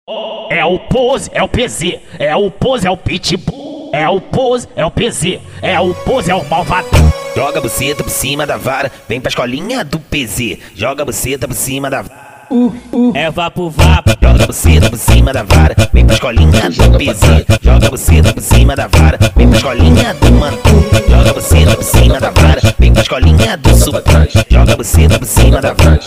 É o pose, é o PZ, é o pose, é o pitbull. É o pose, é o PZ, é o pose, é o malvadão. Joga a buceta por cima da vara, vem pra escolinha do PZ. Joga a buceta por cima da vara. É vapo vapo. Joga a buceta por cima da vara, vem pra escolinha do PZ. Joga a buceta por cima da vara, vem pra escolinha do Mantu. Joga a buceta por cima da vara, vem pra escolinha do Supran. Joga a buceta por cima da vara.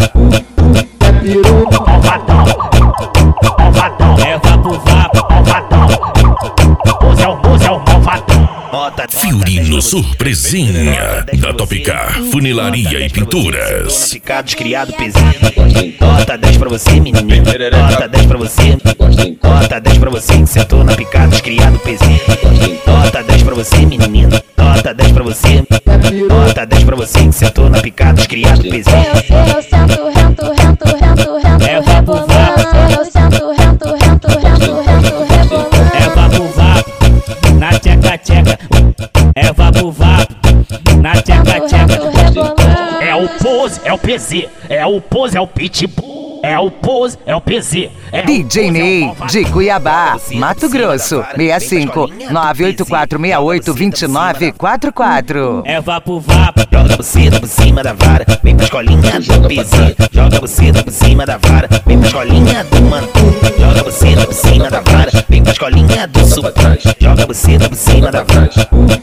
Malvadão, malvadão. É vapo vapo, malvadão. Pose é o malvadão. Fiorino Surpresinha da Topcar Funilaria e Pinturas. Picados criado PZ. Nota 10 pra você, menino. Nota 10 pra você. Nota 10 pra você que sentou na Picados criado PZ. Nota 10 pra você, menino. Nota 10 pra você. Nota 10 pra você que sentou na Picados criado PZ. Eu sento, rento, É vapo vapo. eu sento, rento, rebolando. É vapo vapo. Na tcheca tcheca. É vapo vapo. Na tcheca tcheca. É o pose, é o PZ. É o pose, é o pitbull. É o pose, é o PZ. É DJ Ney, de Cuiabá, Mato Grosso, 65 984 68 29 44. É vapo vapo. Joga a buceta por cima da vara, vem pra escolinha do PZ. Joga a buceta por cima da vara, vem pra escolinha do Mantu. Joga a buceta por cima da vara, vem pra escolinha do Supran. Joga a buceta por cima da vara.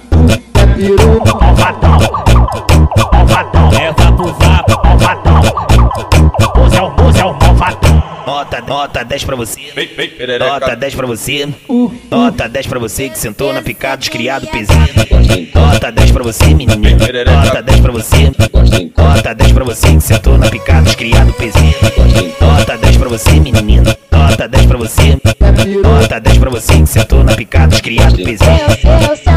Malvadão, malvadão. É vapo vapo, malvadão. Pose é o malvadão. Nota 10 pra você. Nota 10 pra você. Nota 10 pra você que sentou na Picados criado PZ. Nota 10 pra você, menino. Nota 10 pra você. Nota 10 pra você que sentou na Picados criado PZ. Nota 10 pra você, menino. Nota 10 pra você. Nota 10 pra você que sentou na Picados criado PZ. Eu